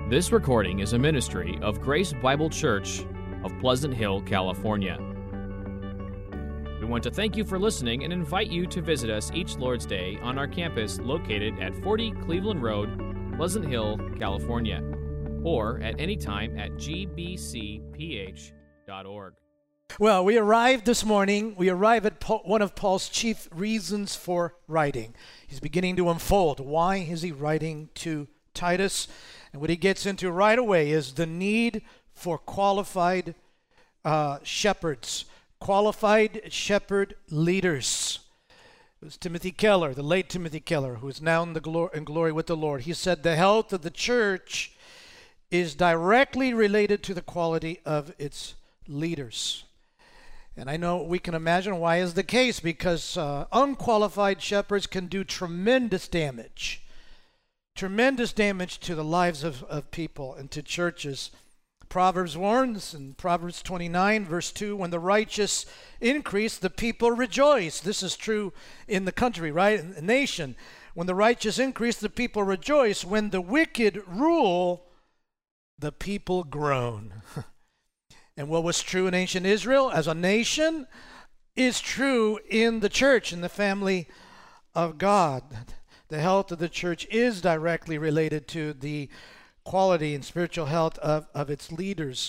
This recording is a ministry of Grace Bible Church of Pleasant Hill, California. We want to thank you for listening and invite you to visit us each Lord's Day on our campus located at 40 Cleveland Road, Pleasant Hill, California, or at any time at gbcph.org. Well, we arrived this morning. We arrive at one of Paul's chief reasons for writing. He's beginning to unfold. Why is he writing to Titus? And what he gets into right away is the need for qualified shepherds, qualified shepherd leaders. It was Timothy Keller, the late Timothy Keller, who is now in glory with the Lord. He said the health of the church is directly related to the quality of its leaders. And I know we can imagine why is the case, because unqualified shepherds can do tremendous damage to the lives of people and to churches. Proverbs warns in Proverbs 29, verse 2, when the righteous increase, the people rejoice. This is true in the country, right? In the nation. When the righteous increase, the people rejoice. When the wicked rule, the people groan. And what was true in ancient Israel as a nation is true in the church, in the family of God. The health of the church is directly related to the quality and spiritual health of its leaders.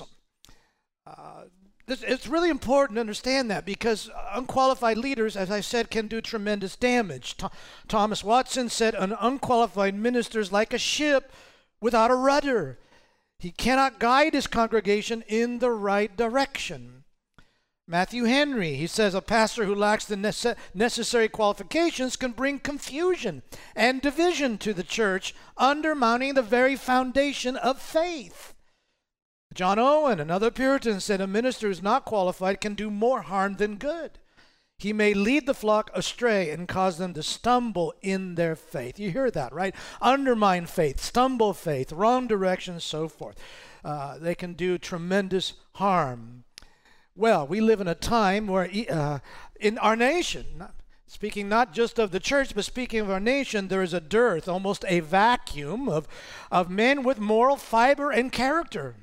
It's really important to understand that, because unqualified leaders, as I said, can do tremendous damage. Thomas Watson said, an unqualified minister is like a ship without a rudder. He cannot guide his congregation in the right direction. Matthew Henry, he says, a pastor who lacks the necessary qualifications can bring confusion and division to the church, undermining the very foundation of faith. John Owen, another Puritan, said a minister who is not qualified can do more harm than good. He may lead the flock astray and cause them to stumble in their faith. You hear that, right? Undermine faith, stumble faith, wrong direction, so forth. They can do tremendous harm. Well, we live in a time where in our nation, speaking not just of the church, but speaking of our nation, there is a dearth, almost a vacuum of men with moral fiber and character.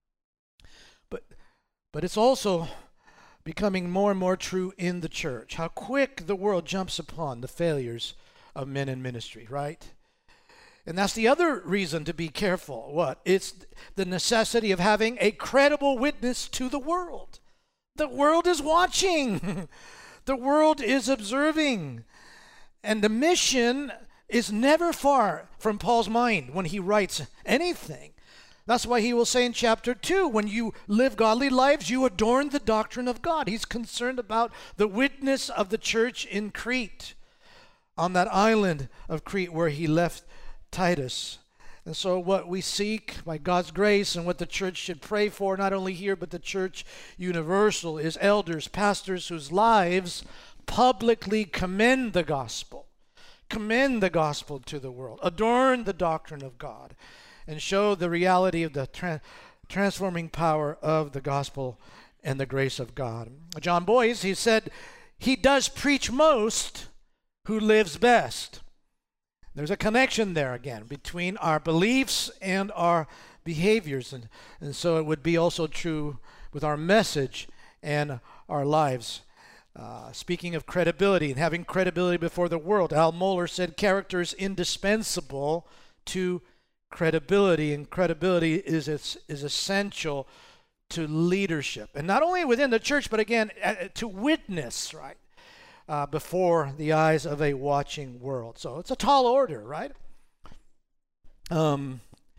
But it's also becoming more and more true in the church. How quick the world jumps upon the failures of men in ministry, right? And that's the other reason to be careful. What? It's the necessity of having a credible witness to the world. The world is watching. The world is observing. And the mission is never far from Paul's mind when he writes anything. That's why he will say in chapter 2, when you live godly lives, you adorn the doctrine of God. He's concerned about the witness of the church in Crete, on that island of Crete where he left Titus. And so what we seek by God's grace and what the church should pray for, not only here but the church universal, is elders, pastors whose lives publicly commend the gospel to the world, adorn the doctrine of God, and show the reality of the transforming power of the gospel and the grace of God. John Boyce, he said, he does preach most who lives best. There's a connection there again between our beliefs and our behaviors. And so it would be also true with our message and our lives. Speaking of credibility and having credibility before the world, Al Mohler said character is indispensable to credibility, and credibility is essential to leadership. And not only within the church, but again, to witness, right? Before the eyes of a watching world. So it's a tall order, right? But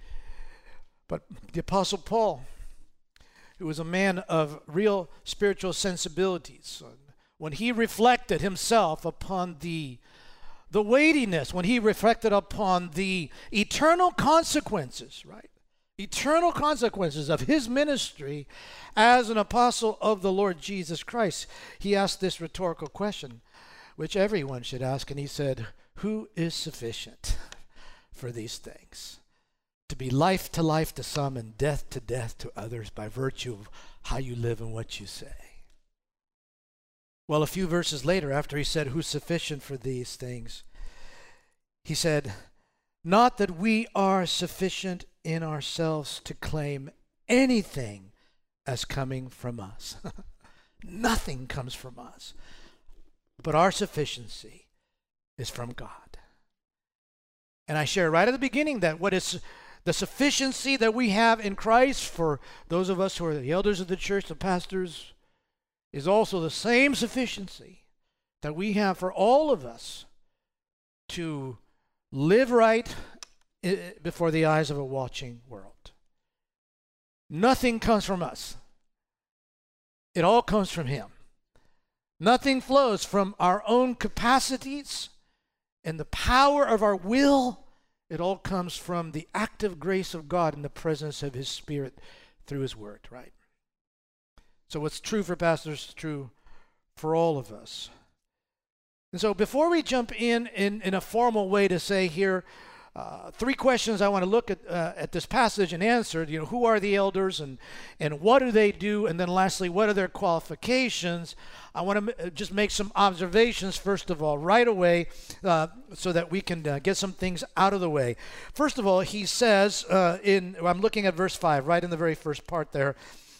the Apostle Paul, who was a man of real spiritual sensibilities, when he reflected himself upon the weightiness, when he reflected upon the eternal consequences, right? Eternal consequences of his ministry as an apostle of the Lord Jesus Christ, he asked this rhetorical question, which everyone should ask, and he said, who is sufficient for these things? To be life to life to some and death to death to others by virtue of how you live and what you say. Well, a few verses later, after he said, who's sufficient for these things, he said, not that we are sufficient in ourselves to claim anything as coming from us. Nothing comes from us. But our sufficiency is from God. And I share right at the beginning that what is the sufficiency that we have in Christ for those of us who are the elders of the church, the pastors, is also the same sufficiency that we have for all of us to live right before the eyes of a watching world. Nothing comes from us. It all comes from Him. Nothing flows from our own capacities and the power of our will. It all comes from the active grace of God in the presence of His Spirit through His Word, right? So what's true for pastors is true for all of us. And so before we jump in a formal way to say here, three questions I want to look at this passage and answer. Who are the elders and what do they do? And then lastly, what are their qualifications? I want to just make some observations, first of all, right away, so that we can get some things out of the way. First of all, he says, I'm looking at verse 5, right in the very first part there.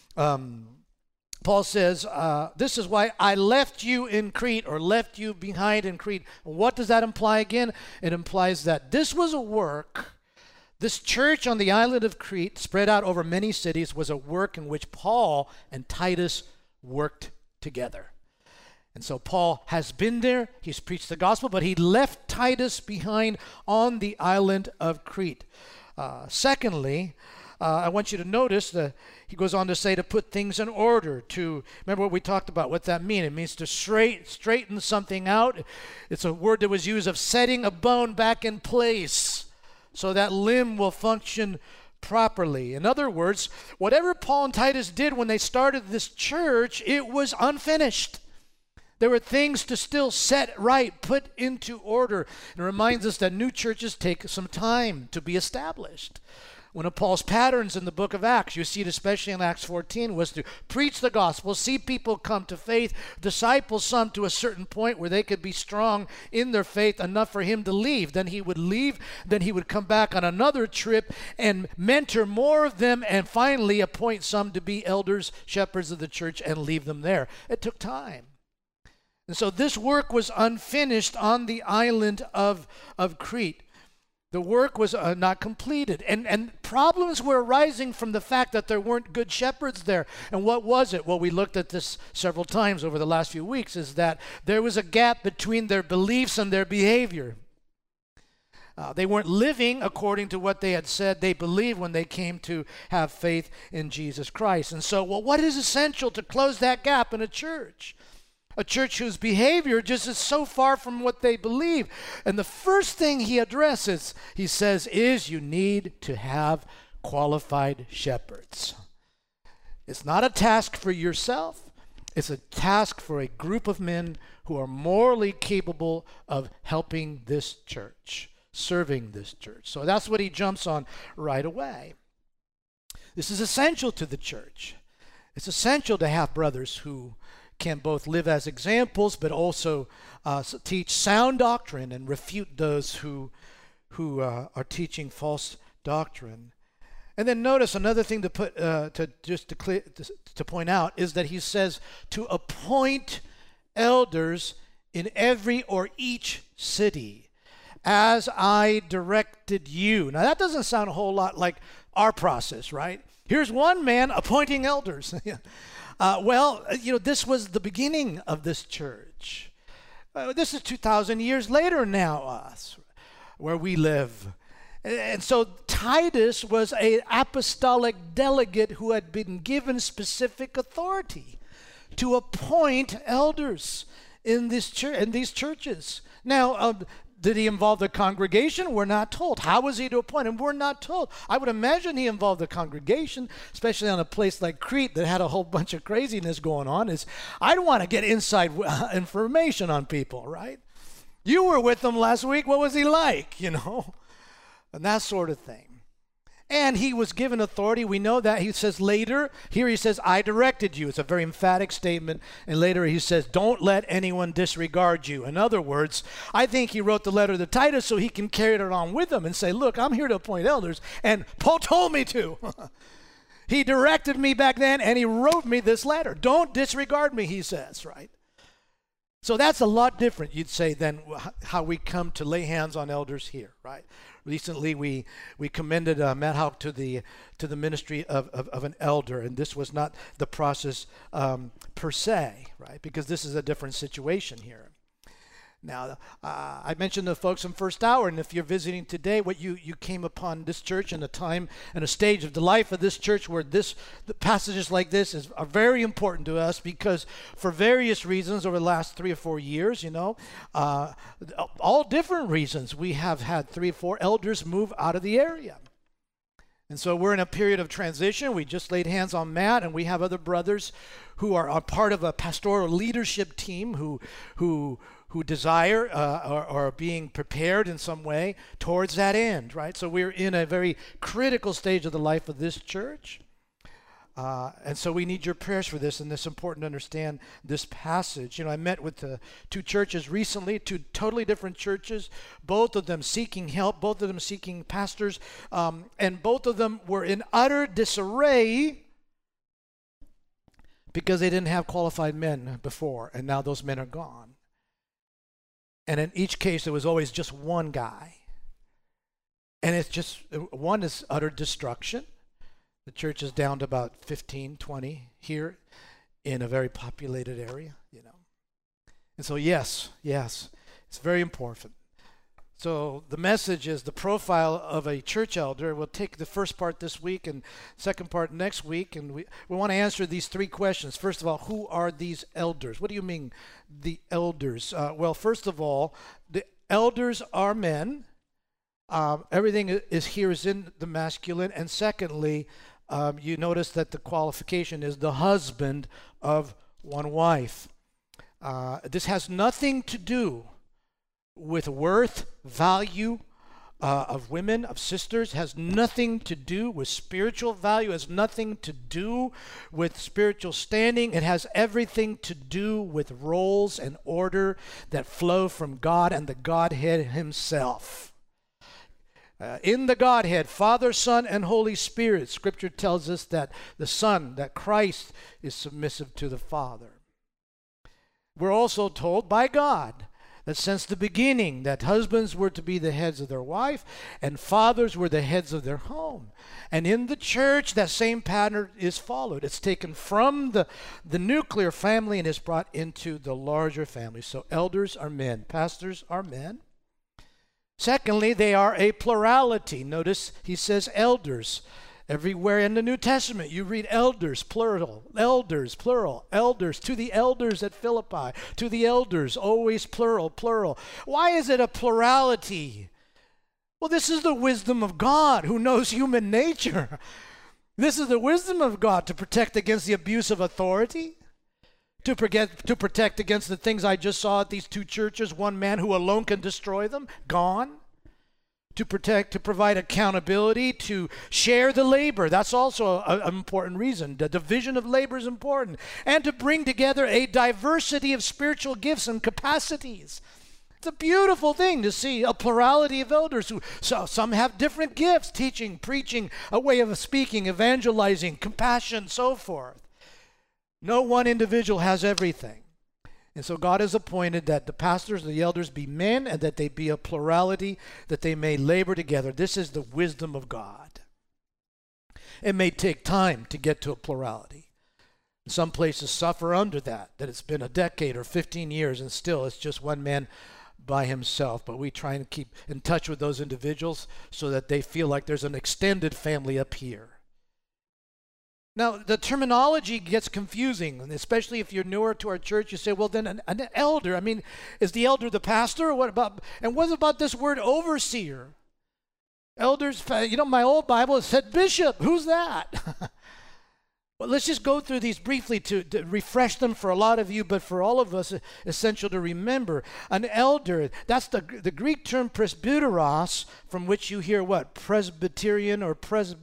Paul says, this is why I left you in Crete, or left you behind in Crete. What does that imply again? It implies that this was a work, this church on the island of Crete, spread out over many cities, was a work in which Paul and Titus worked together. And so Paul has been there, he's preached the gospel, but he left Titus behind on the island of Crete. Secondly, I want you to notice that he goes on to say to put things in order, to, remember what we talked about, what that means. It means to straighten something out. It's a word that was used of setting a bone back in place so that limb will function properly. In other words, whatever Paul and Titus did when they started this church, it was unfinished. There were things to still set right, put into order. It reminds us that new churches take some time to be established. One of Paul's patterns in the book of Acts, you see it especially in Acts 14, was to preach the gospel, see people come to faith, disciple some to a certain point where they could be strong in their faith enough for him to leave. Then he would leave, then he would come back on another trip and mentor more of them, and finally appoint some to be elders, shepherds of the church, and leave them there. It took time. And so this work was unfinished on the island of Crete. The work was not completed. And problems were arising from the fact that there weren't good shepherds there. And what was it? Well, we looked at this several times over the last few weeks, is that there was a gap between their beliefs and their behavior. They weren't living according to what they had said they believed when they came to have faith in Jesus Christ. And so, what is essential to close that gap in a church? A church whose behavior just is so far from what they believe. And the first thing he addresses, he says, is you need to have qualified shepherds. It's not a task for yourself. It's a task for a group of men who are morally capable of helping this church, serving this church. So that's what he jumps on right away. This is essential to the church. It's essential to have brothers who can both live as examples, but also teach sound doctrine and refute those who are teaching false doctrine. And then notice another thing to point out is that he says to appoint elders in every or each city, as I directed you. Now that doesn't sound a whole lot like our process, right? Here's one man appointing elders. This was the beginning of this church. This is 2,000 years later now, where we live. And so Titus was an apostolic delegate who had been given specific authority to appoint elders in this church, in these churches. Now, did he involve the congregation? We're not told. How was he to appoint him? We're not told. I would imagine he involved the congregation, especially on a place like Crete that had a whole bunch of craziness going on. I'd want to get inside information on people, right? You were with them last week. What was he like, And that sort of thing. And he was given authority. We know that. He says later, here he says, I directed you. It's a very emphatic statement. And later he says, don't let anyone disregard you. In other words, I think he wrote the letter to Titus so he can carry it on with him and say, look, I'm here to appoint elders. And Paul told me to. He directed me back then and he wrote me this letter. Don't disregard me, he says, right? So that's a lot different, you'd say, than how we come to lay hands on elders here, right? Recently, we commended Matt Houck to the ministry of an elder, and this was not the process per se, right? Because this is a different situation here. Now, I mentioned the folks in First Hour, and if you're visiting today, what you came upon this church in a time and a stage of the life of this church where the passages like this are very important to us because for various reasons over the last 3 or 4 years, all different reasons, we have had 3 or 4 elders move out of the area. And so we're in a period of transition. We just laid hands on Matt, and we have other brothers who are a part of a pastoral leadership team who desire or are being prepared in some way towards that end, right? So we're in a very critical stage of the life of this church. And so we need your prayers for this, and it's important to understand this passage. I met with 2 churches recently, 2 totally different churches, both of them seeking help, both of them seeking pastors, and both of them were in utter disarray because they didn't have qualified men before, and now those men are gone. And in each case, there was always just one guy. And it's just, one is utter destruction. The church is down to about 15, 20 here in a very populated area, And so, yes, it's very important. So the message is the profile of a church elder. We'll take the first part this week and second part next week. And we want to answer these 3 questions. First of all, who are these elders? What do you mean, the elders? Well, first of all, the elders are men. Everything is in the masculine. And secondly, you notice that the qualification is the husband of one wife. This has nothing to do with worth, value of women, of sisters, has nothing to do with spiritual value, has nothing to do with spiritual standing. It has everything to do with roles and order that flow from God and the Godhead himself. In the Godhead, Father, Son, and Holy Spirit, Scripture tells us that the Son, that Christ, is submissive to the Father. We're also told by God that since the beginning, that husbands were to be the heads of their wife, and fathers were the heads of their home. And in the church, that same pattern is followed. It's taken from the nuclear family and is brought into the larger family. So elders are men, pastors are men. Secondly, they are a plurality. Notice he says elders. Everywhere in the New Testament, you read elders, plural, elders, plural, elders, to the elders at Philippi, to the elders, always plural, plural. Why is it a plurality? Well, this is the wisdom of God who knows human nature. This is the wisdom of God to protect against the abuse of authority, to protect against the things I just saw at these 2 churches, one man who alone can destroy them, gone. To protect, to provide accountability, to share the labor. That's also an important reason. The division of labor is important. And to bring together a diversity of spiritual gifts and capacities. It's a beautiful thing to see a plurality of elders who some have different gifts, teaching, preaching, a way of speaking, evangelizing, compassion, so forth. No one individual has everything. And so God has appointed that the pastors, the elders be men, and that they be a plurality, that they may labor together. This is the wisdom of God. It may take time to get to a plurality. Some places suffer under that it's been a decade or 15 years, and still it's just one man by himself. But we try and keep in touch with those individuals so that they feel like there's an extended family up here. Now, the terminology gets confusing, and especially if you're newer to our church, you say, well, then an elder, is the elder the pastor? Or what about this word overseer? Elders, my old Bible said bishop. Who's that? Well, let's just go through these briefly to refresh them for a lot of you, but for all of us, essential to remember. An elder, that's the Greek term presbyteros, from which you hear what? Presbyterian or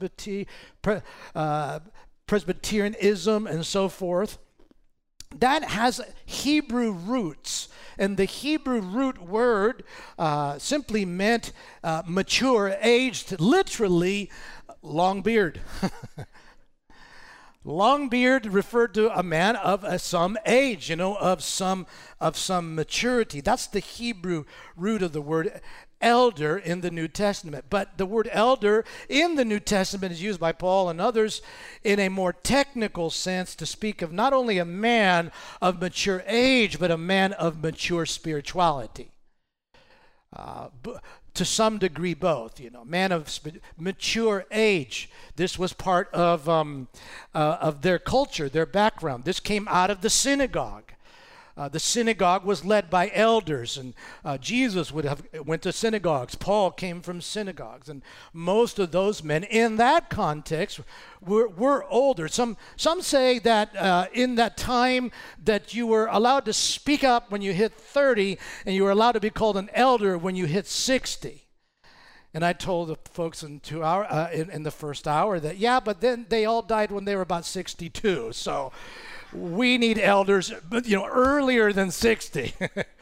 Presbyterianism and so forth. That has Hebrew roots. And the Hebrew root word simply meant mature, aged, literally long beard. Long beard referred to a man of some age, of some maturity. That's the Hebrew root of the word elder in the New Testament. But the word elder in the New Testament is used by Paul and others in a more technical sense to speak of not only a man of mature age, but a man of mature spirituality. To some degree, both. Man of mature age. This was part of their culture, their background. This came out of the synagogue. The synagogue was led by elders, and Jesus went to synagogues. Paul came from synagogues, and most of those men in that context were older. Some say that in that time that you were allowed to speak up when you hit 30, and you were allowed to be called an elder when you hit 60. And I told the folks in the first hour that, but then they all died when they were about 62. So we need elders, earlier than 60.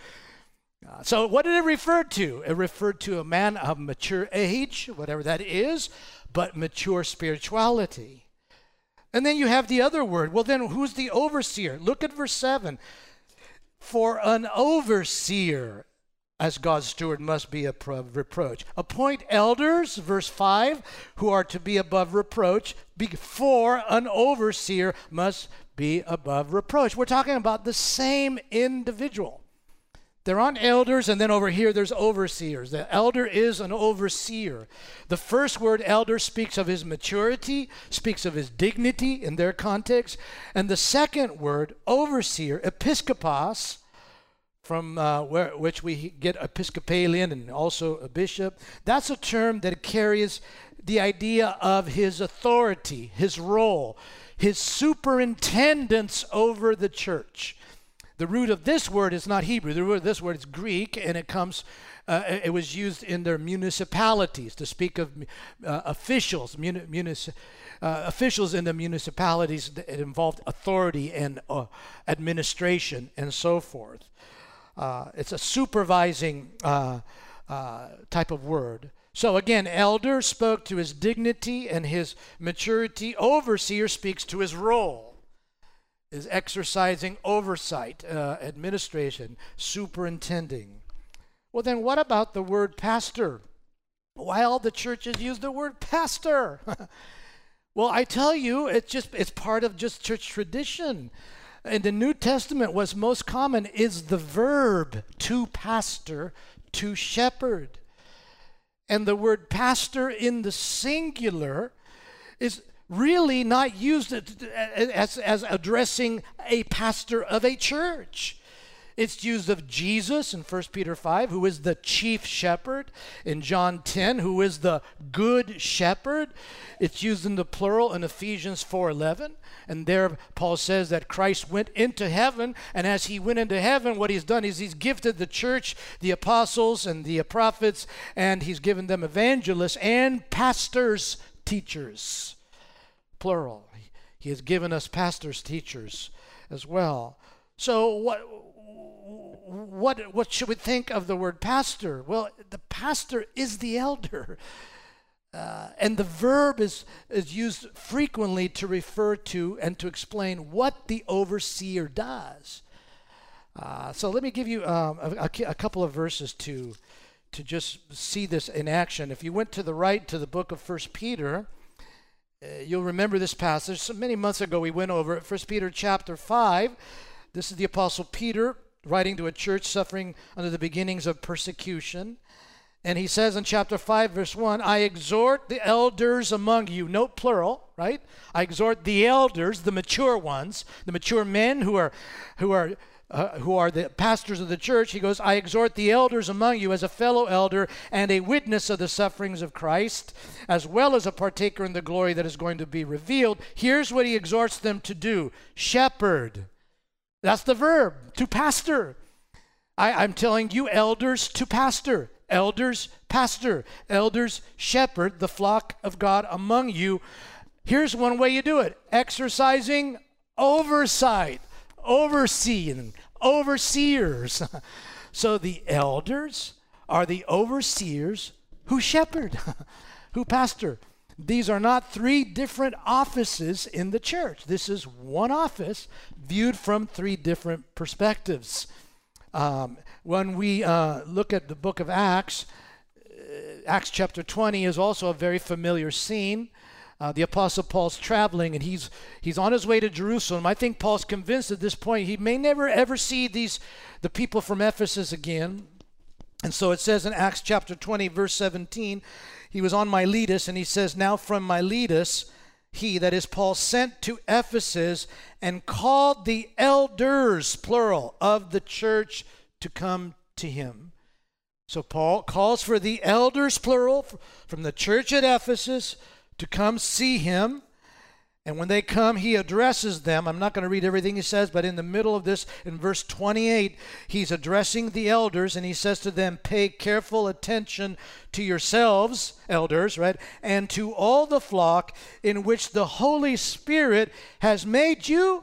So what did it refer to? It referred to a man of mature age, whatever that is, but mature spirituality. And then you have the other word. Well, then who's the overseer? Look at verse 7. For an overseer, as God's steward, must be above reproach. Appoint elders, verse 5, who are to be above reproach, before an overseer must be above reproach. We're talking about the same individual. There aren't elders, and then over here there's overseers. The elder is an overseer. The first word, elder, speaks of his maturity, speaks of his dignity in their context. And the second word, overseer, episkopos, from which we get Episcopalian and also a bishop. That's a term that carries the idea of his authority, his role, his superintendence over the church. The root of this word is not Hebrew. The root of this word is Greek, and it was used in their municipalities to speak of officials, officials in the municipalities that involved authority and administration and so forth. It's a supervising type of word. So again, elder spoke to his dignity and his maturity. Overseer speaks to his role, is exercising oversight, administration, superintending. Well, then what about the word pastor? Why all the churches use the word pastor? Well, I tell you, it's part of just church tradition. In the New Testament, what's most common is the verb to pastor, to shepherd. And the word pastor in the singular is really not used as addressing a pastor of a church. It's used of Jesus in 1 Peter 5, who is the chief shepherd. In John 10, who is the good shepherd. It's used in the plural in Ephesians 4:11. And there Paul says that Christ went into heaven, and as he went into heaven, what he's done is he's gifted the church, the apostles and the prophets, and he's given them evangelists and pastors, teachers, plural. He has given us pastors, teachers as well. So what should we think of the word pastor? Well, the pastor is the elder. And the verb is used frequently to refer to and to explain what the overseer does. So let me give you a couple of verses to just see this in action. If you went to the right to the book of 1 Peter, you'll remember this passage. So many months ago we went over it. 1 Peter chapter 5. This is the Apostle Peter writing to a church suffering under the beginnings of persecution. And he says in chapter 5, verse 1, I exhort the elders among you, note plural, right? I exhort the elders, the mature ones, the mature men who are who are the pastors of the church, he goes, I exhort the elders among you as a fellow elder and a witness of the sufferings of Christ, as well as a partaker in the glory that is going to be revealed. Here's what he exhorts them to do. Shepherd. That's the verb, to pastor. I'm telling you, elders to pastor. Elders, pastor. Elders, shepherd the flock of God among you. Here's one way you do it. Exercising oversight. Overseeing, overseers. So the elders are the overseers who shepherd, who pastor. These are not three different offices in the church. This is one office viewed from three different perspectives. When we look at the book of Acts, Acts chapter 20 is also a very familiar scene. The Apostle Paul's traveling, and he's on his way to Jerusalem. I think Paul's convinced at this point he may never ever see the people from Ephesus again. And so it says in Acts chapter 20, verse 17, he was on Miletus, and he says, now from Miletus, he, that is Paul, sent to Ephesus and called the elders, plural, of the church to come to him. So Paul calls for the elders, plural, from the church at Ephesus to come see him. And when they come, he addresses them. I'm not going to read everything he says, but in the middle of this, in verse 28, he's addressing the elders, and he says to them, pay careful attention to yourselves, elders, right, and to all the flock in which the Holy Spirit has made you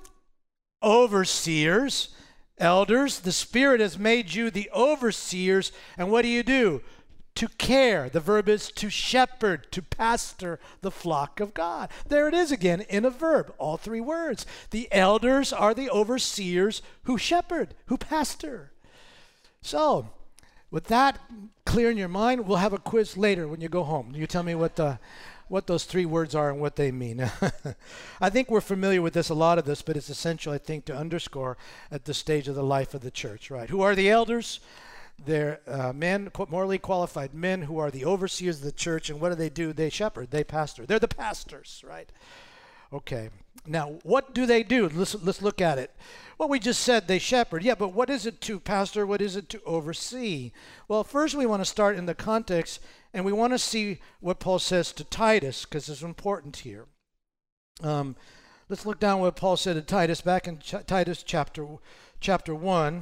overseers. Elders, the Spirit has made you the overseers, and what do? To care. The verb is to shepherd, to pastor the flock of God. There it is again in a verb, all three words. The elders are the overseers who shepherd, who pastor. So, with that clear in your mind, we'll have a quiz later when you go home. You tell me what those three words are and what they mean. I think we're familiar with this, a lot of this, but it's essential, I think, to underscore at this stage of the life of the church, right? Who are the elders? They're men, morally qualified men who are the overseers of the church. And what do? They shepherd, they pastor. They're the pastors, right? Okay. Now, what do they do? Let's look at it. Well, we just said they shepherd. Yeah, but what is it to pastor? What is it to oversee? Well, first we want to start in the context, and we want to see what Paul says to Titus, because it's important here. Let's look down what Paul said to Titus, back in Titus chapter 1.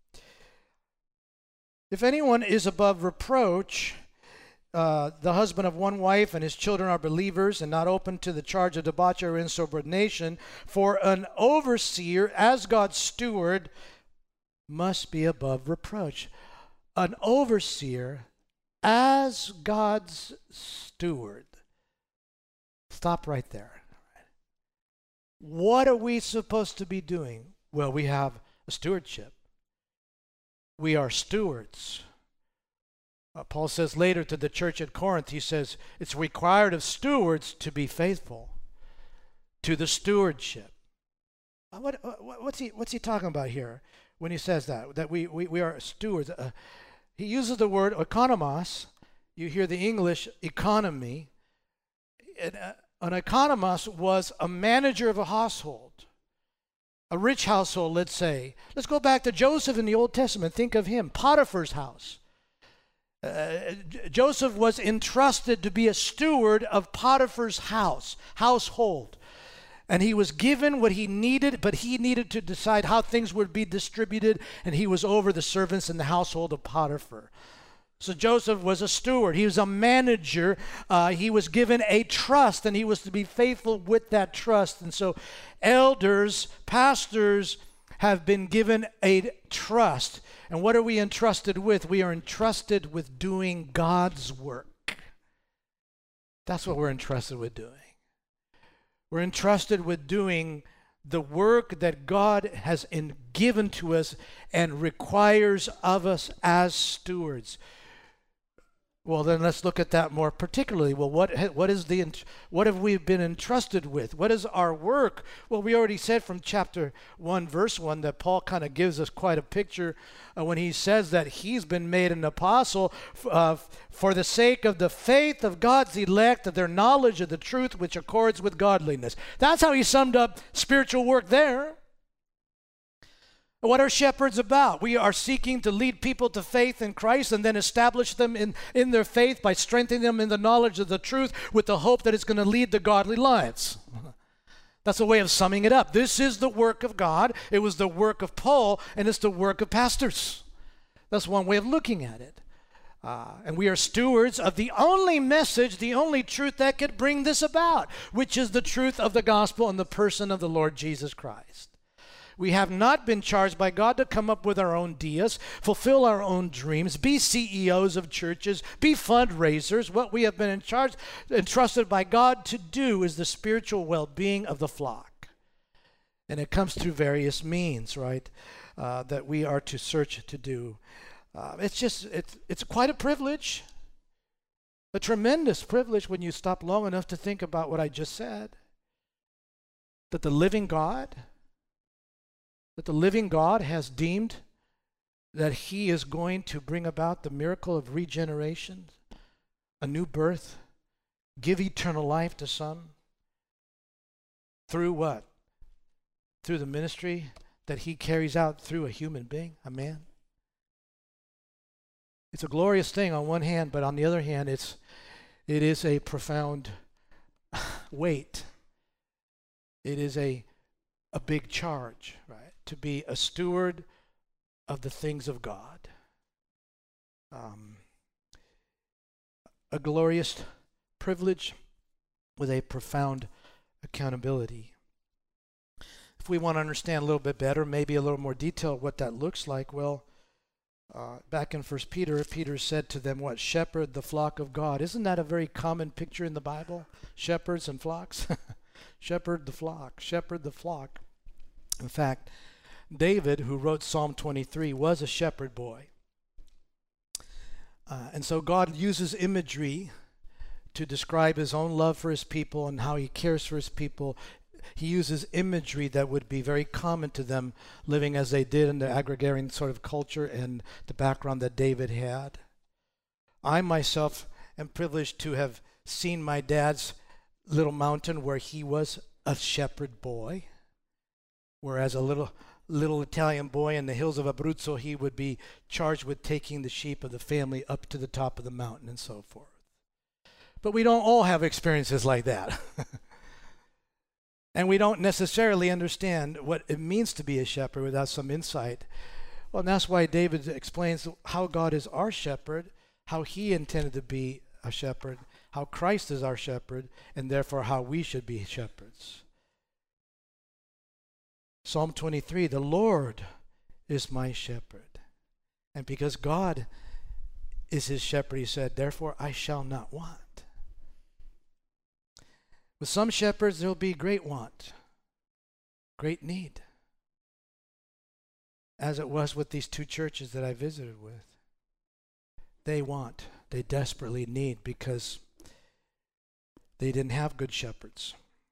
If anyone is above reproach, the husband of one wife and his children are believers and not open to the charge of debauchery or insubordination, for an overseer as God's steward must be above reproach. An overseer as God's steward. Stop right there. What are we supposed to be doing? Well, we have a stewardship. We are stewards. Paul says later to the church at Corinth, he says, it's required of stewards to be faithful to the stewardship. What's he talking about here when he says that? That we are stewards. He uses the word economos. You hear the English economy. An economos was a manager of a household. A rich household, let's say. Let's go back to Joseph in the Old Testament. Think of him. Potiphar's house. Joseph was entrusted to be a steward of Potiphar's household. And he was given what he needed, but he needed to decide how things would be distributed, and he was over the servants in the household of Potiphar. So Joseph was a steward. He was a manager. He was given a trust, and he was to be faithful with that trust. And so elders, pastors have been given a trust. And what are we entrusted with? We are entrusted with doing God's work. That's what we're entrusted with doing. We're entrusted with doing the work that God has given to us and requires of us as stewards. Well, then let's look at that more particularly. Well, what have we been entrusted with? What is our work? Well, we already said from chapter 1, verse 1, that Paul kind of gives us quite a picture when he says that he's been made an apostle for the sake of the faith of God's elect, of their knowledge of the truth which accords with godliness. That's how he summed up spiritual work there. What are shepherds about? We are seeking to lead people to faith in Christ and then establish them in their faith by strengthening them in the knowledge of the truth with the hope that it's going to lead to godly lives. That's a way of summing it up. This is the work of God. It was the work of Paul, and it's the work of pastors. That's one way of looking at it. And we are stewards of the only message, the only truth that could bring this about, which is the truth of the gospel and the person of the Lord Jesus Christ. We have not been charged by God to come up with our own ideas, fulfill our own dreams, be CEOs of churches, be fundraisers. What we have been entrusted by God to do is the spiritual well-being of the flock. And it comes through various means, right, that we are to search to do. It's quite a privilege, a tremendous privilege when you stop long enough to think about what I just said, that the living God has deemed that he is going to bring about the miracle of regeneration, a new birth, give eternal life to some. Through what? Through the ministry that he carries out through a human being, a man. It's a glorious thing on one hand, but on the other hand, it is a profound weight. It is a big charge, right? To be a steward of the things of God. A glorious privilege with a profound accountability. If we want to understand a little bit better, maybe a little more detail what that looks like, well, back in 1 Peter, Peter said to them, what? Shepherd the flock of God. Isn't that a very common picture in the Bible? Shepherds and flocks. Shepherd the flock. Shepherd the flock. In fact, David, who wrote Psalm 23, was a shepherd boy. And so God uses imagery to describe his own love for his people and how he cares for his people. He uses imagery that would be very common to them, living as they did in the agrarian sort of culture and the background that David had. I myself am privileged to have seen my dad's little mountain where he was a shepherd boy, whereas a little Italian boy in the hills of Abruzzo, he would be charged with taking the sheep of the family up to the top of the mountain and so forth. But we don't all have experiences like that. And we don't necessarily understand what it means to be a shepherd without some insight. Well, and that's why David explains how God is our shepherd, how he intended to be a shepherd, how Christ is our shepherd, and therefore how we should be shepherds. Psalm 23, the Lord is my shepherd. And because God is his shepherd, he said, therefore I shall not want. With some shepherds, there will be great want, great need, as it was with these two churches that I visited with. They desperately need because they didn't have good shepherds.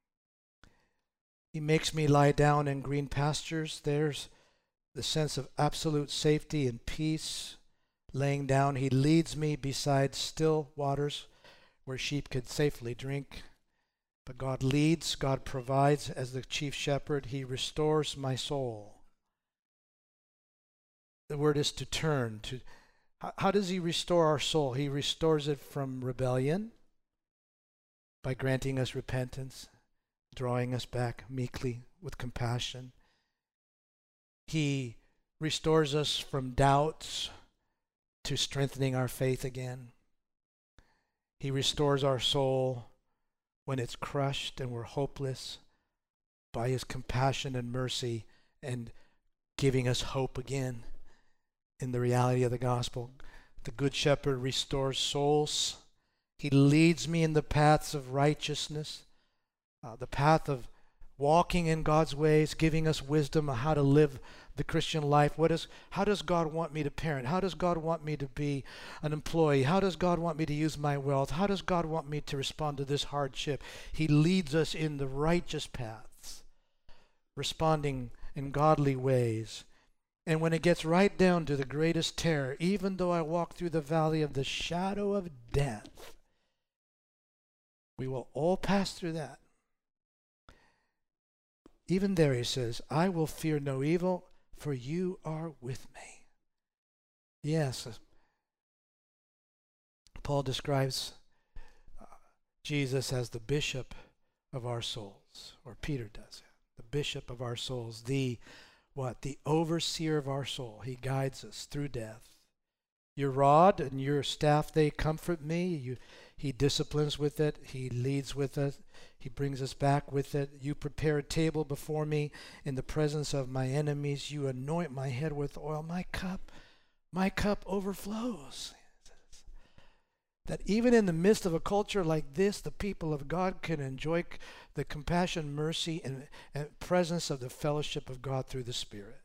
He makes me lie down in green pastures. There's the sense of absolute safety and peace. Laying down, he leads me beside still waters where sheep could safely drink. But God leads, God provides as the chief shepherd. He restores my soul. The word is to turn. How does he restore our soul? He restores it from rebellion by granting us repentance, drawing us back meekly with compassion. He restores us from doubts to strengthening our faith again. He restores our soul when it's crushed and we're hopeless by his compassion and mercy and giving us hope again in the reality of the gospel. The Good Shepherd restores souls. He leads me in the paths of righteousness, the path of walking in God's ways, giving us wisdom on how to live the Christian life. How does God want me to parent? How does God want me to be an employee? How does God want me to use my wealth? How does God want me to respond to this hardship? He leads us in the righteous paths, responding in godly ways. And when it gets right down to the greatest terror, even though I walk through the valley of the shadow of death, we will all pass through that. Even there he says, I will fear no evil, for you are with me. Yes, Paul describes Jesus as the bishop of our souls, or Peter does it. The bishop of our souls, the overseer of our soul. He guides us through death. Your rod and your staff, they comfort me. He disciplines with it. He leads with it. He brings us back with it. You prepare a table before me in the presence of my enemies. You anoint my head with oil. My cup overflows. That even in the midst of a culture like this, the people of God can enjoy the compassion, mercy, and presence of the fellowship of God through the Spirit.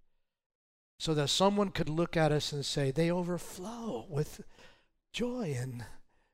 So that someone could look at us and say, they overflow with joy and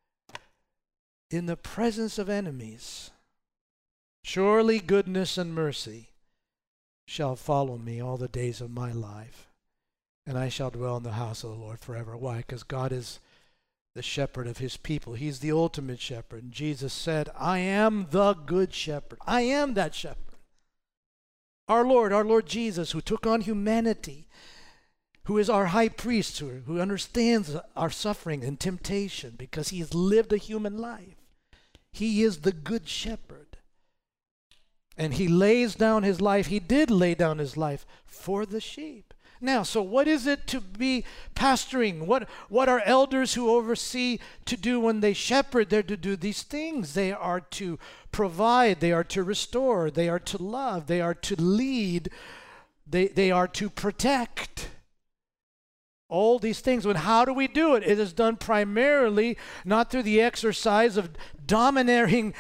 in the presence of enemies. Surely goodness and mercy shall follow me all the days of my life, and I shall dwell in the house of the Lord forever. Why? Because God is the shepherd of his people. He's the ultimate shepherd. And Jesus said, I am the good shepherd. I am that shepherd. Our Lord Jesus, who took on humanity, who is our high priest, who understands our suffering and temptation because he has lived a human life. He is the good shepherd. And he lays down his life. He did lay down his life for the sheep. Now, so what is it to be pastoring? What are elders who oversee to do when they shepherd? They're to do these things. They are to provide. They are to restore. They are to love. They are to lead. They are to protect. All these things. But how do we do it? It is done primarily not through the exercise of dominating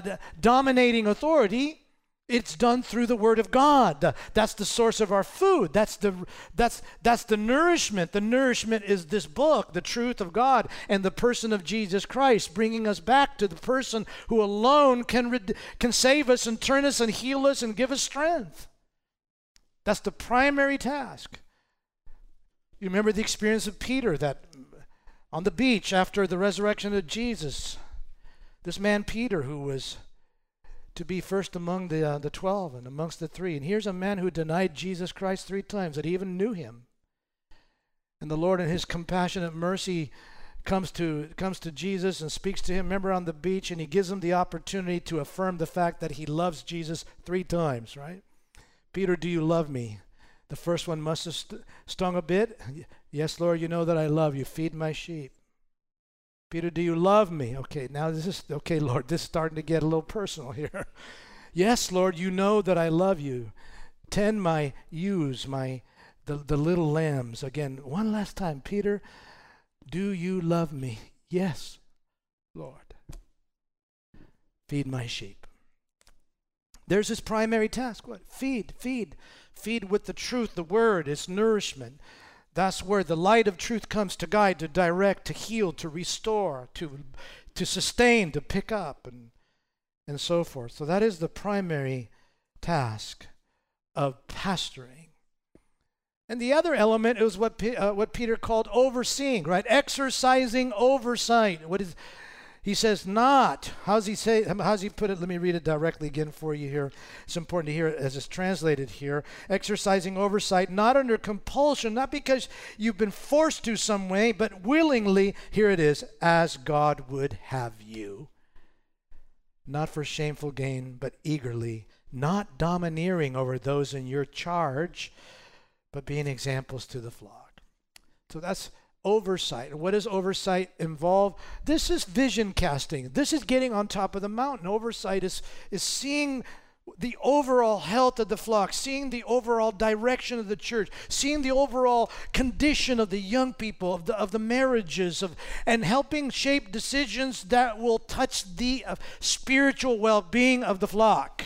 authority. It's done through the Word of God. That's the source of our food. That's the nourishment. The nourishment is this book, the truth of God, and the person of Jesus Christ, bringing us back to the person who alone can save us and turn us and heal us and give us strength. That's the primary task. You remember the experience of Peter that on the beach after the resurrection of Jesus, this man Peter who was to be first among the 12 and amongst the three. And here's a man who denied Jesus Christ 3 times, that he even knew him. And the Lord in his compassionate mercy comes to Jesus and speaks to him, remember, on the beach, and he gives him the opportunity to affirm the fact that he loves Jesus 3 times, right? Peter, do you love me? The first one must have stung a bit. Yes, Lord, you know that I love you. Feed my sheep. Peter, do you love me? Okay, now okay, Lord, this is starting to get a little personal here. Yes, Lord, you know that I love you. Tend my ewes, the little lambs. Again, one last time, Peter, do you love me? Yes, Lord. Feed my sheep. There's his primary task. What? Feed with the truth, the word, its nourishment. That's where the light of truth comes to guide, to direct, to heal, to restore, to sustain, to pick up, and so forth. So that is the primary task of pastoring. And the other element is what Peter called overseeing, right? Exercising oversight. He says not. How's he put it? Let me read it directly again for you here. It's important to hear it as it's translated here. Exercising oversight, not under compulsion, not because you've been forced to some way, but willingly, here it is, as God would have you. Not for shameful gain, but eagerly, not domineering over those in your charge, but being examples to the flock. So that's oversight. What does oversight involve? This is vision casting. This is getting on top of the mountain. Oversight is seeing the overall health of the flock, seeing the overall direction of the church, seeing the overall condition of the young people, of the marriages, and helping shape decisions that will touch the spiritual well-being of the flock.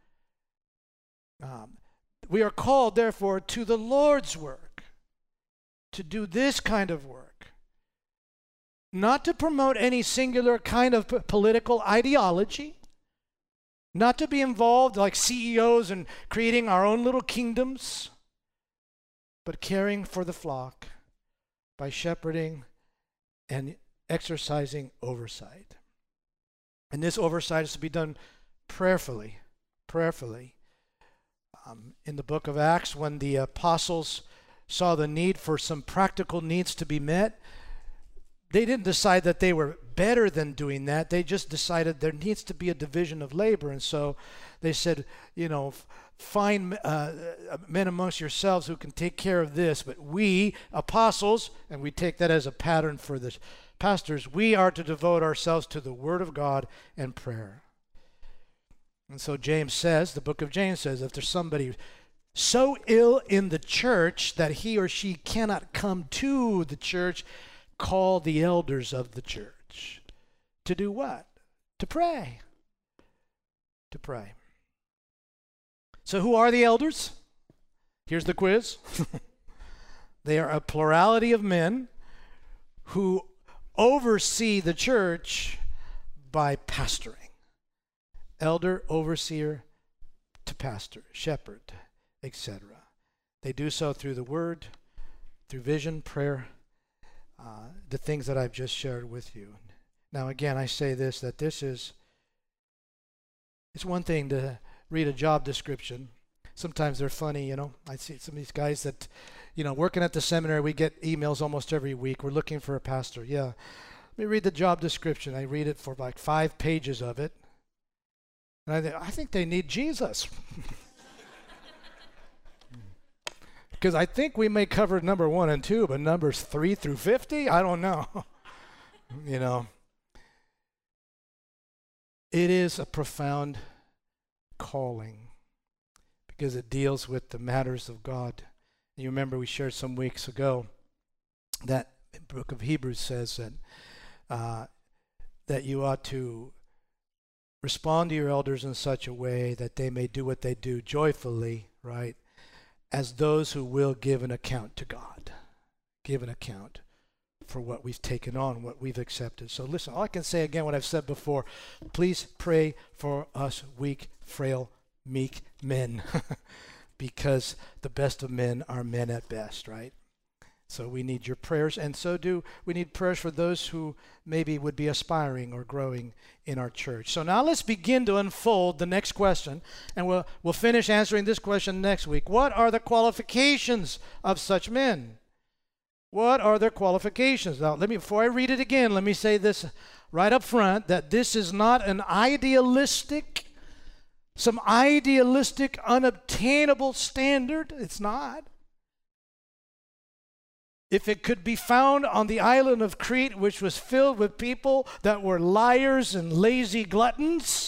We are called, therefore, to the Lord's work, to do this kind of work, not to promote any singular kind of political ideology, not to be involved like CEOs in creating our own little kingdoms, but caring for the flock by shepherding and exercising oversight. And this oversight is to be done prayerfully. In the book of Acts, when the apostles saw the need for some practical needs to be met, they didn't decide that they were better than doing that. They just decided there needs to be a division of labor. And so they said, find men amongst yourselves who can take care of this. But we, apostles, and we take that as a pattern for the pastors, we are to devote ourselves to the Word of God and prayer. And so James says, the book of James says, if there's somebody so ill in the church that he or she cannot come to the church, call the elders of the church. To do what? To pray. To pray. So who are the elders? Here's the quiz. They are a plurality of men who oversee the church by pastoring. Elder, overseer, to pastor, shepherd, etc. They do so through the word, through vision, prayer, the things that I've just shared with you. Now again, I say this, that it's one thing to read a job description. Sometimes they're funny, I see some of these guys that, working at the seminary, we get emails almost every week. We're looking for a pastor. Yeah. Let me read the job description. I read it for like 5 pages of it. And I think they need Jesus. Because I think we may cover number 1 and 2, but numbers 3 through 50, I don't know. It is a profound calling because it deals with the matters of God. You remember we shared some weeks ago that the book of Hebrews says that you ought to respond to your elders in such a way that they may do what they do joyfully, right? As those who will give an account to God. Give an account for what we've taken on, what we've accepted. So listen, all I can say again, what I've said before, please pray for us weak, frail, meek men. Because the best of men are men at best, right? So we need your prayers, and so do we need prayers for those who maybe would be aspiring or growing in our church. So now let's begin to unfold the next question, and we'll finish answering this question next week. What are the qualifications of such men? What are their qualifications? Now, before I read it again, let me say this right up front, that this is not some idealistic, unobtainable standard. It's not. If it could be found on the island of Crete, which was filled with people that were liars and lazy gluttons,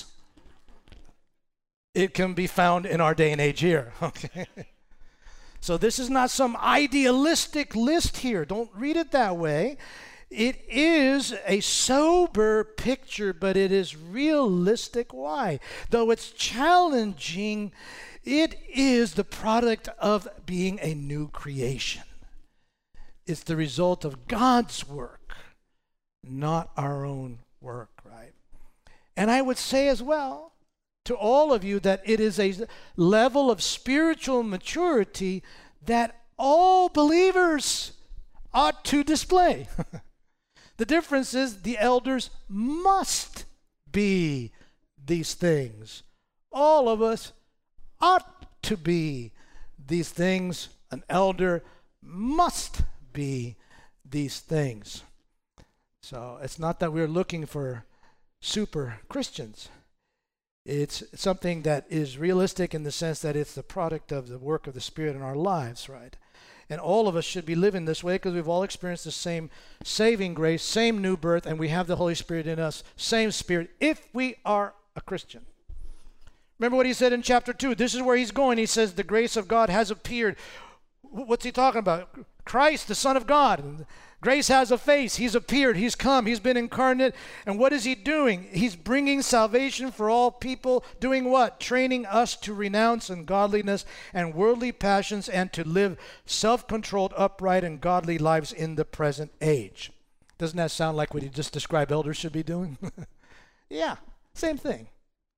it can be found in our day and age here. Okay. So this is not some idealistic list here. Don't read it that way. It is a sober picture, but it is realistic. Why? Though it's challenging, it is the product of being a new creation. It's the result of God's work, not our own work, right? And I would say as well to all of you that it is a level of spiritual maturity that all believers ought to display. The difference is the elders must be these things. All of us ought to be these things. An elder must be these things. So it's not that we're looking for super Christians. It's something that is realistic in the sense that it's the product of the work of the Spirit in our lives, right? And all of us should be living this way because we've all experienced the same saving grace, same new birth, and we have the Holy Spirit in us, same Spirit, if we are a Christian. Remember what he said in chapter 2. This is where he's going. He says the grace of God has appeared. What's he talking about? Christ, the Son of God. Grace has a face. He's appeared. He's come. He's been incarnate. And what is he doing? He's bringing salvation for all people. Doing what? Training us to renounce ungodliness and worldly passions and to live self-controlled, upright, and godly lives in the present age. Doesn't that sound like what he just described elders should be doing? Yeah, same thing.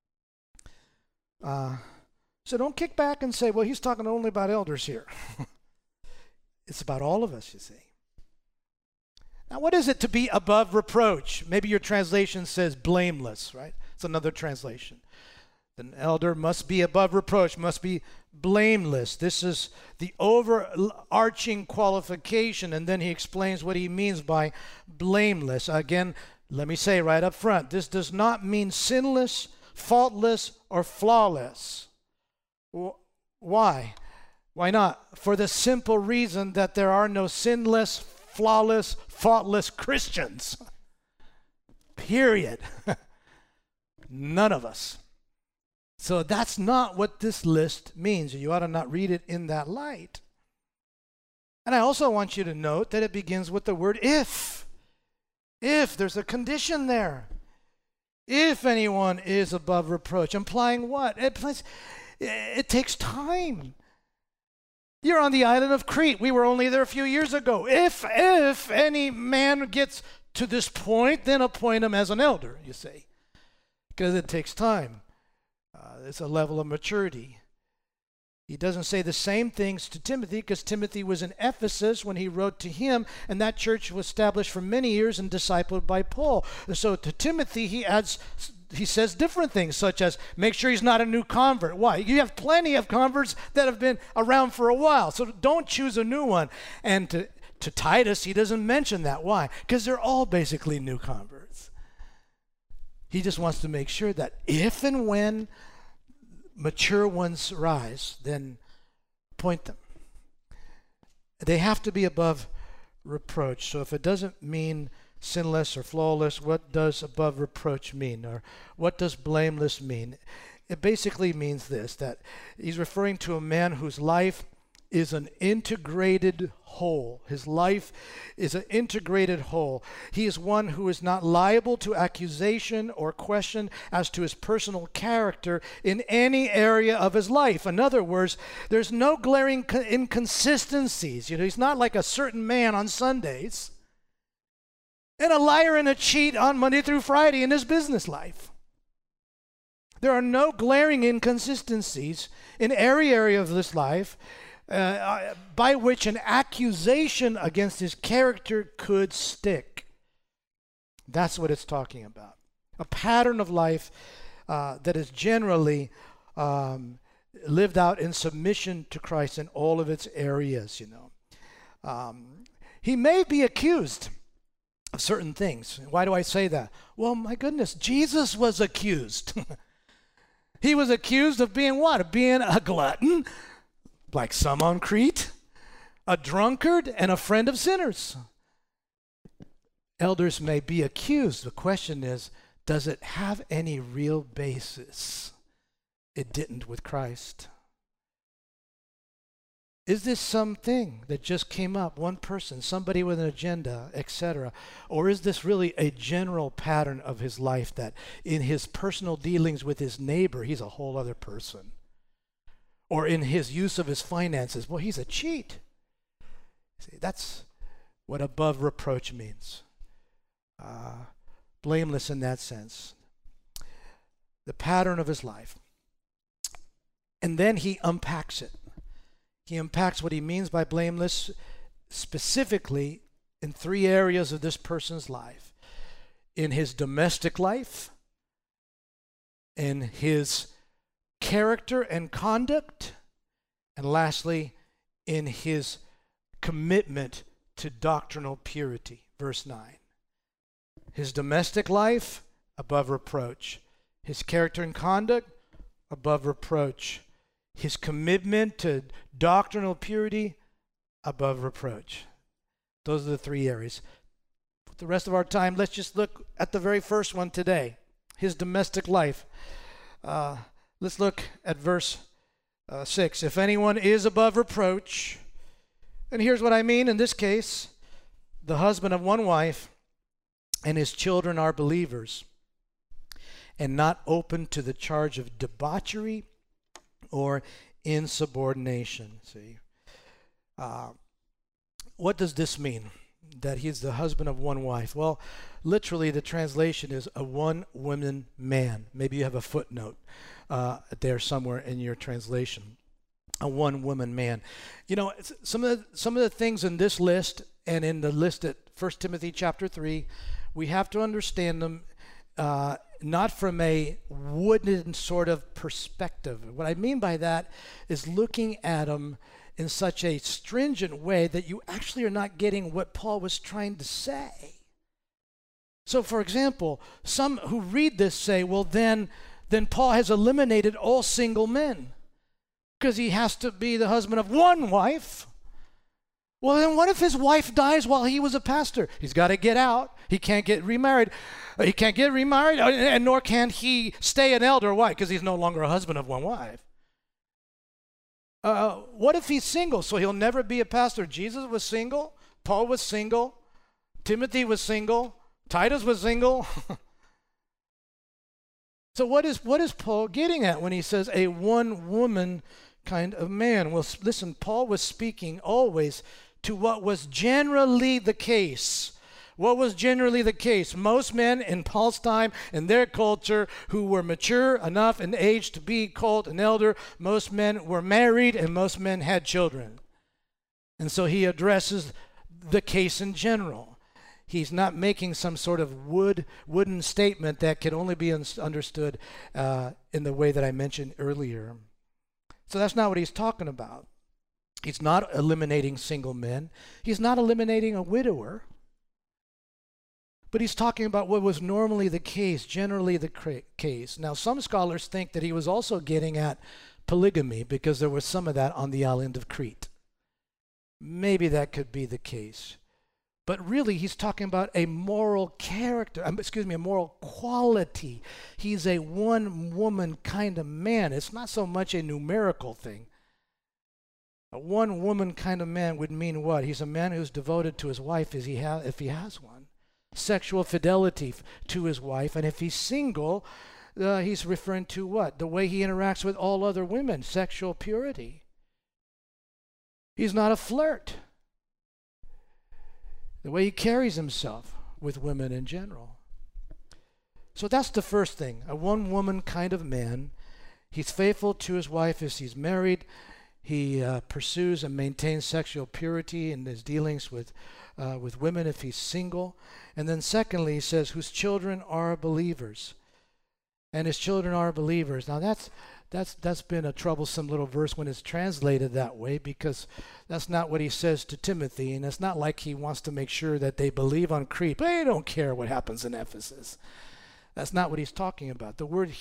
So don't kick back and say, well, he's talking only about elders here. It's about all of us, you see. Now, what is it to be above reproach? Maybe your translation says blameless, right? It's another translation. An elder must be above reproach, must be blameless. This is the overarching qualification, and then he explains what he means by blameless. Again, let me say right up front, this does not mean sinless, faultless, or flawless. Why? Why not? For the simple reason that there are no sinless, flawless, faultless Christians. Period. None of us. So that's not what this list means. You ought to not read it in that light. And I also want you to note that it begins with the word if. If, there's a condition there. If anyone is above reproach, implying what? It takes time. You're on the island of Crete. We were only there a few years ago. If any man gets to this point, then appoint him as an elder, you see. Because it takes time. It's a level of maturity. He doesn't say the same things to Timothy because Timothy was in Ephesus when he wrote to him, and that church was established for many years and discipled by Paul. So to Timothy, he says different things, such as make sure he's not a new convert. Why? You have plenty of converts that have been around for a while, so don't choose a new one. And to Titus, he doesn't mention that. Why? Because they're all basically new converts. He just wants to make sure that if and when mature ones rise, then point them. They have to be above reproach. So if it doesn't mean sinless or flawless, what does above reproach mean? Or what does blameless mean? It basically means this, that he's referring to a man whose life is an integrated whole. His life is an integrated whole. He is one who is not liable to accusation or question as to his personal character in any area of his life. In other words, there's no glaring inconsistencies. He's not like a certain man on Sundays and a liar and a cheat on Monday through Friday in his business life. There are no glaring inconsistencies in every area of this life by which an accusation against his character could stick. That's what it's talking about. A pattern of life that is generally lived out in submission to Christ in all of its areas, He may be accused of certain things. Why do I say that? Well, my goodness, Jesus was accused. He was accused of being what? Of being a glutton, like some on Crete, a drunkard, and a friend of sinners. Elders may be accused. The question is, does it have any real basis? It didn't with Christ. Is this something that just came up, one person, somebody with an agenda, etc.? Or is this really a general pattern of his life that in his personal dealings with his neighbor, he's a whole other person? Or in his use of his finances, well, he's a cheat. See, that's what above reproach means. Blameless in that sense. The pattern of his life. And then he unpacks it. He unpacks what he means by blameless specifically in three areas of this person's life. In his domestic life, in his character and conduct, and lastly, in his commitment to doctrinal purity. Verse 9. His domestic life, above reproach. His character and conduct, above reproach. His commitment to doctrinal purity, above reproach. Those are the three areas. For the rest of our time, let's just look at the very first one today. His domestic life. Let's look at verse 6. If anyone is above reproach, and here's what I mean in this case, the husband of one wife and his children are believers and not open to the charge of debauchery or insubordination. See, what does this mean? That he's the husband of one wife? Well, literally the translation is a one-woman man. Maybe you have a footnote there somewhere in your translation. A one-woman man. Some of the things in this list and in the list at 1 Timothy chapter 3, we have to understand them not from a wooden sort of perspective. What I mean by that is looking at them in such a stringent way that you actually are not getting what Paul was trying to say. So, for example, some who read this say, well, then Paul has eliminated all single men because he has to be the husband of one wife. Well, then what if his wife dies while he was a pastor? He's got to get out. He can't get remarried. He can't get remarried, and nor can he stay an elder. Why? Because he's no longer a husband of one wife. What if he's single? So he'll never be a pastor. Jesus was single. Paul was single. Timothy was single. Titus was single. So what is Paul getting at when he says a one-woman kind of man? Well, listen, Paul was speaking always to what was generally the case. What was generally the case? Most men in Paul's time, in their culture, who were mature enough in age to be called an elder, most men were married and most men had children. And so he addresses the case in general. He's not making some sort of wooden statement that can only be understood in the way that I mentioned earlier. So that's not what he's talking about. He's not eliminating single men. He's not eliminating a widower. But he's talking about what was normally the case, generally the case. Now, some scholars think that he was also getting at polygamy because there was some of that on the island of Crete. Maybe that could be the case. But really, he's talking about a moral character, a moral quality. He's a one-woman kind of man. It's not so much a numerical thing. A one-woman kind of man would mean what? He's a man who's devoted to his wife if he has one. Sexual fidelity to his wife. And if he's single, he's referring to what? The way he interacts with all other women, sexual purity. He's not a flirt. The way he carries himself with women in general. So that's the first thing, a one-woman kind of man. He's faithful to his wife if he's married. He pursues and maintains sexual purity in his dealings with women if he's single. And then secondly, he says, whose children are believers. And his children are believers. Now that's been a troublesome little verse when it's translated that way, because that's not what he says to Timothy, and it's not like he wants to make sure that they believe on Crete. They don't care what happens in Ephesus. That's not what he's talking about. The word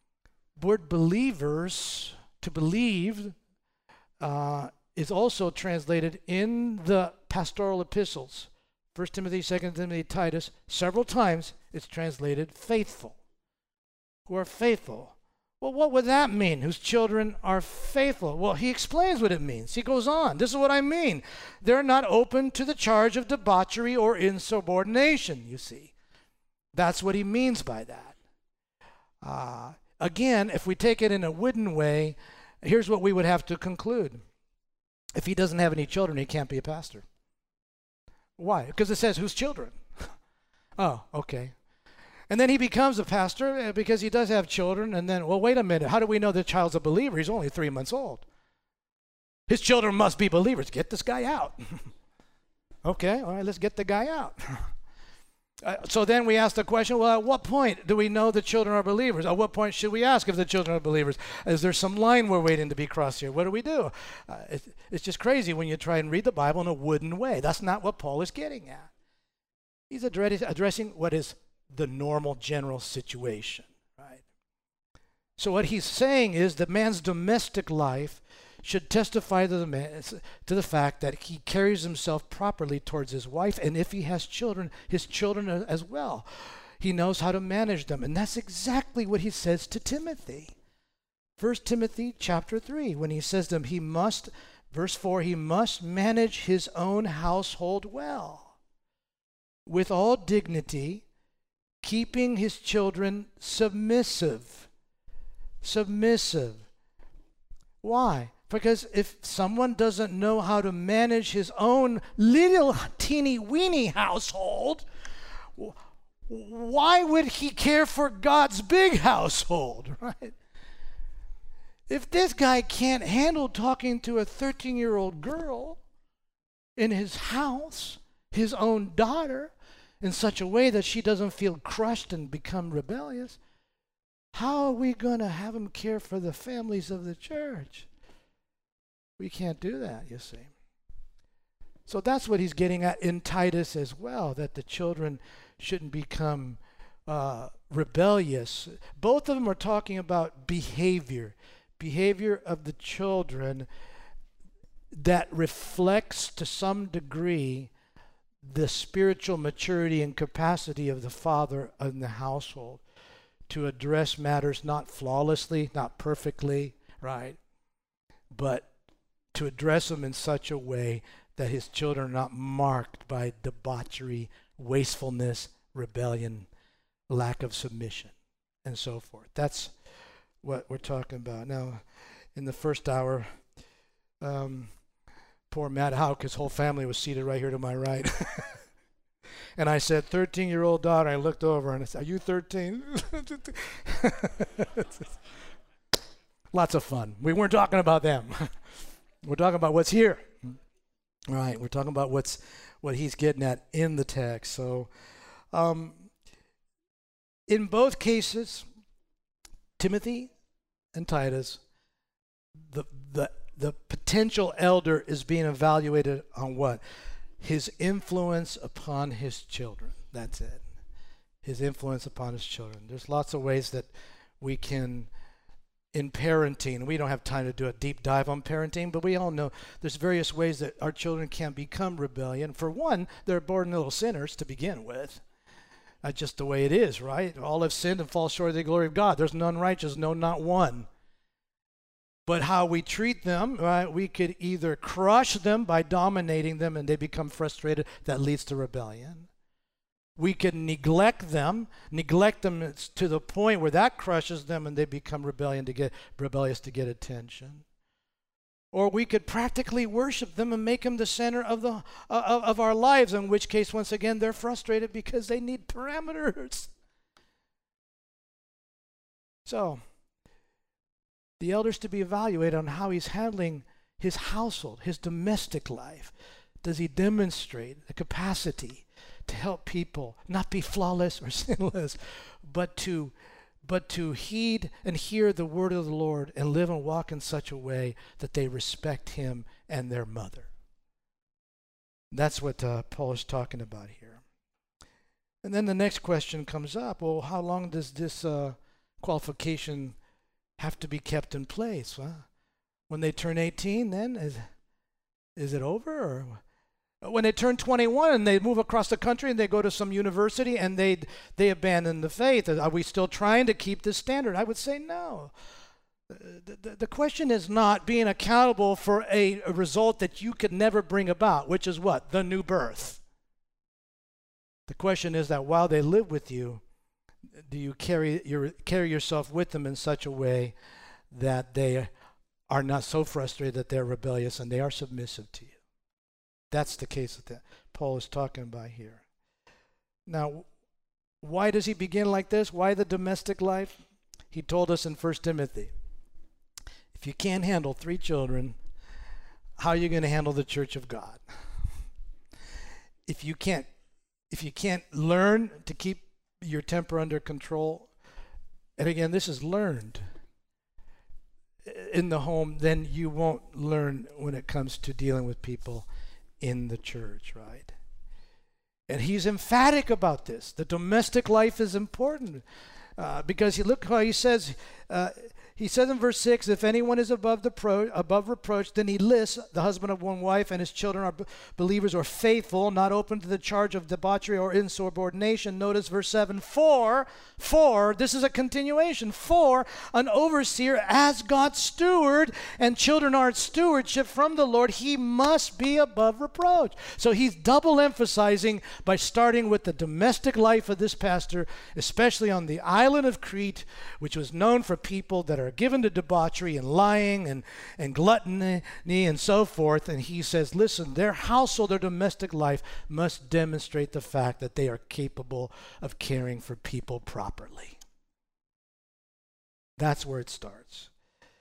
believers, to believe, is also translated in the pastoral epistles, 1 Timothy, 2 Timothy, Titus. Several times it's translated faithful, who are faithful. Well, what would that mean, whose children are faithful? Well, he explains what it means. He goes on. This is what I mean. They're not open to the charge of debauchery or insubordination, you see. That's what he means by that. Again, if we take it in a wooden way, here's what we would have to conclude. If he doesn't have any children, he can't be a pastor. Why? Because it says, whose children? Oh, okay. And then he becomes a pastor because he does have children. And then, well, wait a minute. How do we know the child's a believer? He's only 3 months old. His children must be believers. Get this guy out. Okay, all right, let's get the guy out. So then we ask the question, well, at what point do we know the children are believers? At what point should we ask if the children are believers? Is there some line we're waiting to be crossed here? What do we do? It's just crazy when you try and read the Bible in a wooden way. That's not what Paul is getting at. He's addressing what is the normal general situation, right? So what he's saying is that man's domestic life should testify to the fact that he carries himself properly towards his wife, and if he has children, his children as well. He knows how to manage them, and that's exactly what he says to Timothy. 1 Timothy chapter 3, when he says to him, he must, verse 4, he must manage his own household well, with all dignity, keeping his children submissive. Submissive. Why? Because if someone doesn't know how to manage his own little teeny-weeny household, why would he care for God's big household, right? If this guy can't handle talking to a 13-year-old girl in his house, his own daughter, in such a way that she doesn't feel crushed and become rebellious, How are we going to have them care for the families of the church? We can't do that, you see. So that's what he's getting at in Titus as well, that the children shouldn't become rebellious. Both of them are talking about behavior of the children that reflects to some degree the spiritual maturity and capacity of the father in the household to address matters not flawlessly, not perfectly, right? But to address them in such a way that his children are not marked by debauchery, wastefulness, rebellion, lack of submission, and so forth. That's what we're talking about. Now, in the first hour, poor Matt Houck, his whole family was seated right here to my right. And I said, 13-year-old daughter. I looked over and I said, are you 13? Lots of fun. We weren't talking about them. We're talking about what's here. All right, we're talking about what he's getting at in the text. So in both cases, Timothy and Titus, the potential elder is being evaluated on what? His influence upon his children. That's it. His influence upon his children. There's lots of ways that we can, in parenting, we don't have time to do a deep dive on parenting, but we all know there's various ways that our children can become rebellion. For one, they're born little sinners to begin with. That's just the way it is, right? All have sinned and fall short of the glory of God. There's none righteous, no, not one. But how we treat them, right, we could either crush them by dominating them and they become frustrated. That leads to rebellion. We could neglect them to the point where that crushes them and they become rebellious to get attention. Or we could practically worship them and make them the center of our lives, in which case, once again, they're frustrated because they need parameters. So, the elder's to be evaluated on how he's handling his household, his domestic life. Does he demonstrate the capacity to help people not be flawless or sinless, but to heed and hear the word of the Lord and live and walk in such a way that they respect him and their mother? That's what Paul is talking about here. And then the next question comes up, well, how long does this qualification have to be kept in place? Well, when they turn 18, then is it over? Or when they turn 21 and they move across the country and they go to some university and they abandon the faith, are we still trying to keep this standard? I would say no. The question is not being accountable for a result that you could never bring about, which is what? The new birth. The question is that while they live with you, do you carry yourself with them in such a way that they are not so frustrated that they're rebellious and they are submissive to you? That's the case that Paul is talking about here. Now, why does he begin like this? Why the domestic life? He told us in 1 Timothy, if you can't handle 3 children, how are you going to handle the church of God? If you can't learn to keep your temper under control, and again, this is learned in the home, then you won't learn when it comes to dealing with people in the church, right? And he's emphatic about this. The domestic life is important because look how he says. He says in verse 6, if anyone is above reproach, then he lists the husband of one wife and his children are believers or faithful, not open to the charge of debauchery or insubordination. Notice verse 7, for, this is a continuation, for an overseer as God's steward, and children are stewardship from the Lord, he must be above reproach. So he's double emphasizing by starting with the domestic life of this pastor, especially on the island of Crete, which was known for people that are given to debauchery and lying and gluttony and so forth. And he says, listen, their household, their domestic life must demonstrate the fact that they are capable of caring for people properly. That's where it starts.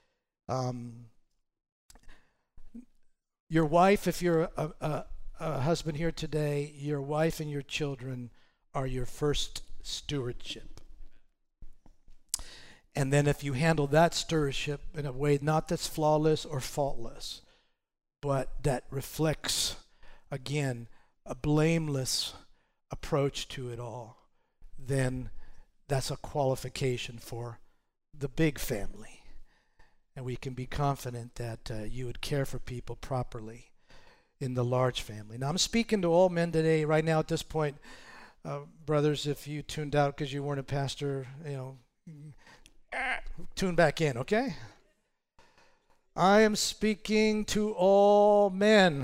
Your wife, if you're a husband here today, your wife and your children are your first stewardship. And then if you handle that stewardship in a way not that's flawless or faultless, but that reflects, again, a blameless approach to it all, then that's a qualification for the big family. And we can be confident that you would care for people properly in the large family. Now, I'm speaking to all men today, right now at this point. Brothers, if you tuned out because you weren't a pastor, tune back in, okay? I am speaking to all men,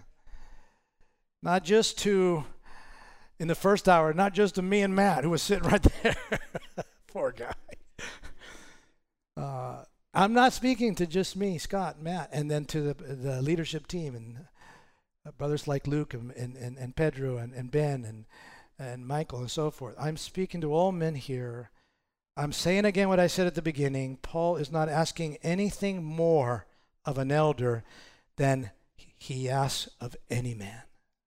not just to, in the first hour, not just to me and Matt, who was sitting right there. Poor guy. I'm not speaking to just me, Scott, Matt, and then to the leadership team and brothers like Luke and Pedro and Ben and Michael and so forth. I'm speaking to all men here. I'm saying again what I said at the beginning. Paul is not asking anything more of an elder than he asks of any man,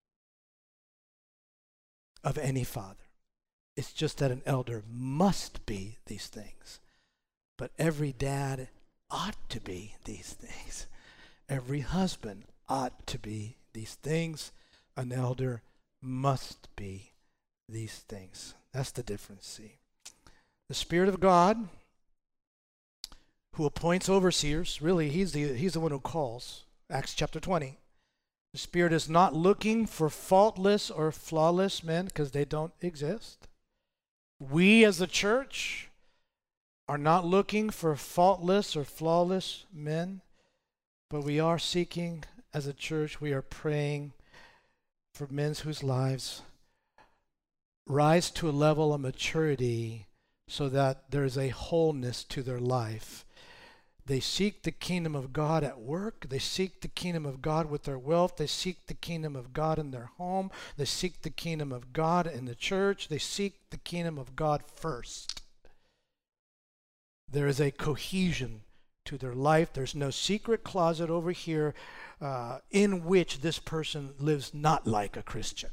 of any father. It's just that an elder must be these things. But every dad ought to be these things. Every husband ought to be these things. An elder must be these things. That's the difference, see. The Spirit of God, who appoints overseers, really, he's the one who calls. Acts chapter 20. The Spirit is not looking for faultless or flawless men because they don't exist. We as a church are not looking for faultless or flawless men, but we are seeking as a church, we are praying for men whose lives rise to a level of maturity so that there is a wholeness to their life. They seek the kingdom of God at work. They seek the kingdom of God with their wealth. They seek the kingdom of God in their home. They seek the kingdom of God in the church. They seek the kingdom of God first. There is a cohesion to their life. There's no secret closet over here in which this person lives not like a Christian.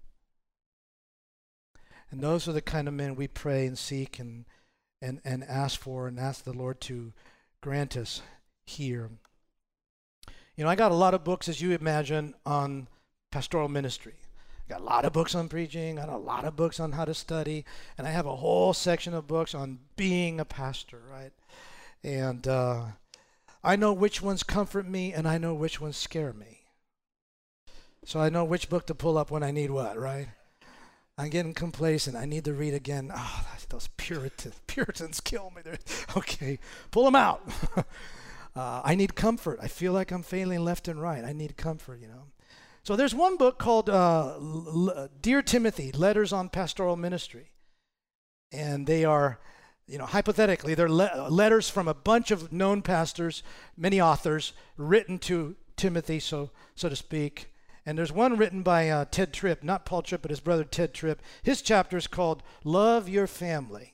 And those are the kind of men we pray and seek and ask for and ask the Lord to grant us here. You know, I got a lot of books, as you imagine, on pastoral ministry. I got a lot of books on preaching. I got a lot of books on how to study. And I have a whole section of books on being a pastor, right? And I know which ones comfort me and I know which ones scare me. So I know which book to pull up when I need what, right? I'm getting complacent. I need to read again. Oh, those Puritans kill me. Okay, pull them out. I need comfort. I feel like I'm failing left and right. I need comfort, you know. So there's one book called Dear Timothy, Letters on Pastoral Ministry. And they are, you know, hypothetically, they're letters from a bunch of known pastors, many authors, written to Timothy, so to speak. And there's one written by Ted Tripp, not Paul Tripp, but his brother Ted Tripp. His chapter is called Love Your Family.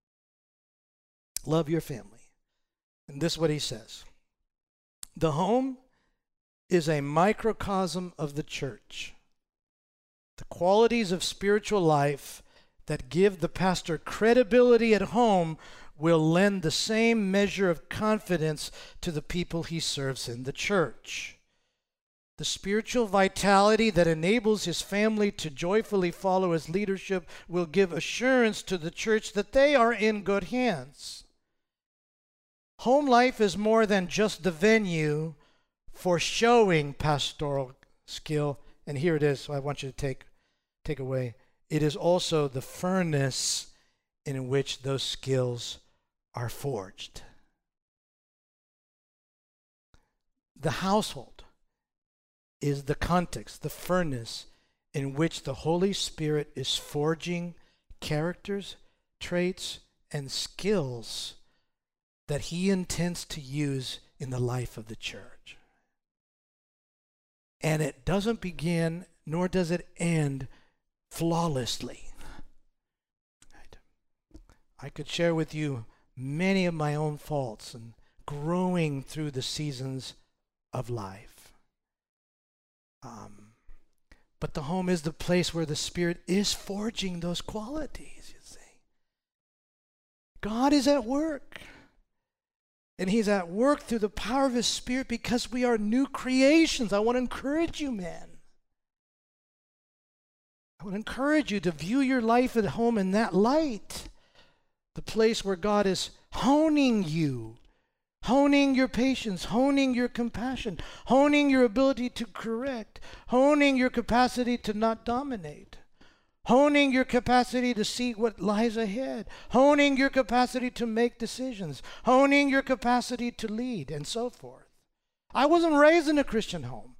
Love your family. And this is what he says. The home is a microcosm of the church. The qualities of spiritual life that give the pastor credibility at home will lend the same measure of confidence to the people he serves in the church. The spiritual vitality that enables his family to joyfully follow his leadership will give assurance to the church that they are in good hands. Home life is more than just the venue for showing pastoral skill. And here it is, so I want you to take away. It is also the furnace in which those skills are forged. The household is the context, the furnace in which the Holy Spirit is forging characters, traits, and skills that he intends to use in the life of the church. And it doesn't begin, nor does it end flawlessly. Right? I could share with you many of my own faults and growing through the seasons of life. But the home is the place where the Spirit is forging those qualities, you see. God is at work. And he's at work through the power of his Spirit because we are new creations. I want to encourage you, man. I want to encourage you to view your life at home in that light. The place where God is honing you, honing your patience, honing your compassion, honing your ability to correct, honing your capacity to not dominate, honing your capacity to see what lies ahead, honing your capacity to make decisions, honing your capacity to lead, and so forth. I wasn't raised in a Christian home.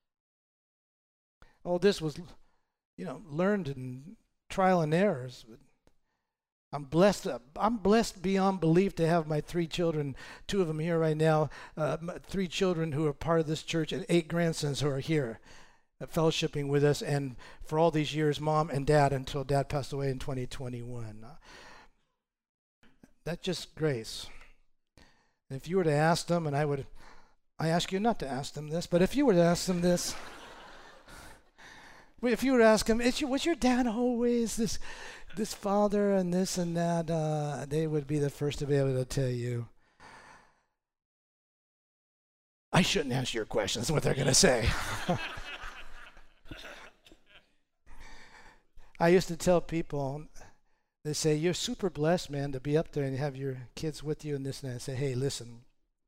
All this was, learned in trial and errors. I'm blessed beyond belief to have my 3 children, 2 of them here right now, 3 children who are part of this church, and 8 grandsons who are here fellowshipping with us, and for all these years, Mom and Dad, until Dad passed away in 2021. That's just grace. And if you were to ask them, and I ask you not to ask them this, but if you were to ask them this, if you were to ask them, was your dad always this father and this and that, they would be the first to be able to tell you, I shouldn't answer your question. That's what they're going to say. I used to tell people, they say, you're super blessed, man, to be up there and have your kids with you and this and that. I say, hey, listen,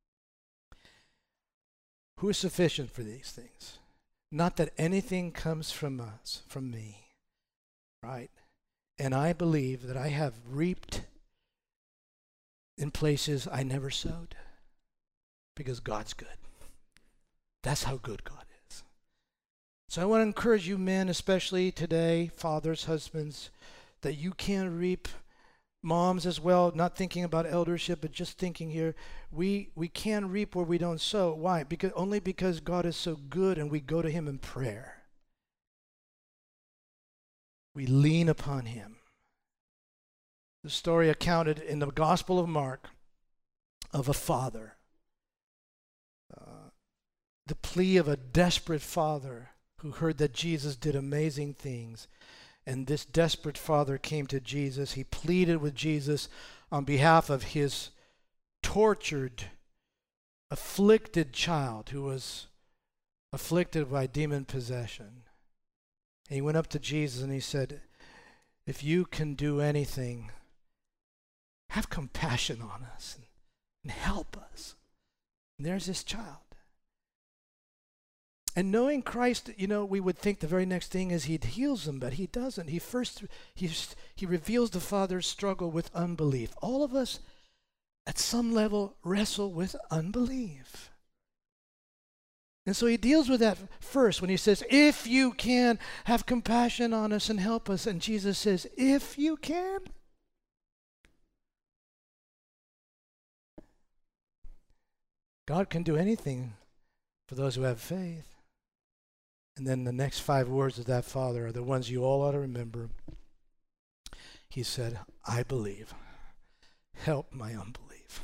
who is sufficient for these things? Not that anything comes from us, from me, right? And I believe that I have reaped in places I never sowed because God's good. That's how good God is. So I want to encourage you men, especially today, fathers, husbands, that you can reap, moms as well, not thinking about eldership, but just thinking here, we can reap where we don't sow. Why? Only because God is so good and we go to him in prayer. We lean upon him. The story accounted in the Gospel of Mark of a father. The plea of a desperate father who heard that Jesus did amazing things. And this desperate father came to Jesus. He pleaded with Jesus on behalf of his tortured, afflicted child who was afflicted by demon possession. And he went up to Jesus and he said, if you can do anything, have compassion on us and help us. And there's this child. And knowing Christ, we would think the very next thing is he heals them, but he doesn't. He reveals the Father's struggle with unbelief. All of us, at some level, wrestle with unbelief. And so he deals with that first when he says, if you can, have compassion on us and help us. And Jesus says, if you can. God can do anything for those who have faith. And then the next 5 words of that father are the ones you all ought to remember. He said, I believe. Help my unbelief.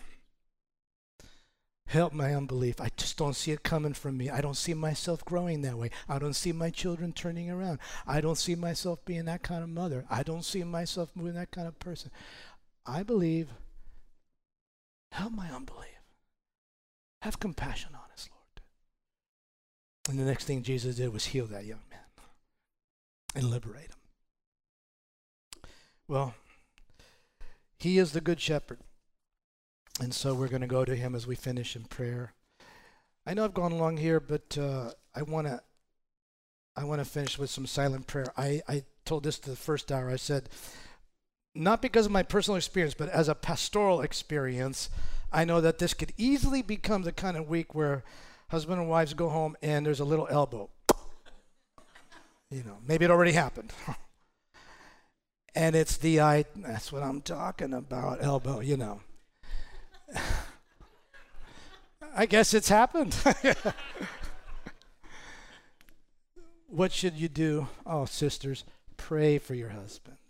Help my unbelief. I just don't see it coming from me. I don't see myself growing that way. I don't see my children turning around. I don't see myself being that kind of mother. I don't see myself being that kind of person. I believe. Help my unbelief. Have compassion on us, Lord. And the next thing Jesus did was heal that young man and liberate him. Well, he is the good shepherd. And so we're going to go to him as we finish in prayer. I know I've gone along here, but I want to finish with some silent prayer. I told this to the first hour. I said, not because of my personal experience, but as a pastoral experience, I know that this could easily become the kind of week where husband and wives go home and there's a little elbow. Maybe it already happened. And it's that's what I'm talking about, elbow, I guess it's happened. What should you do? Oh, sisters, pray for your husband.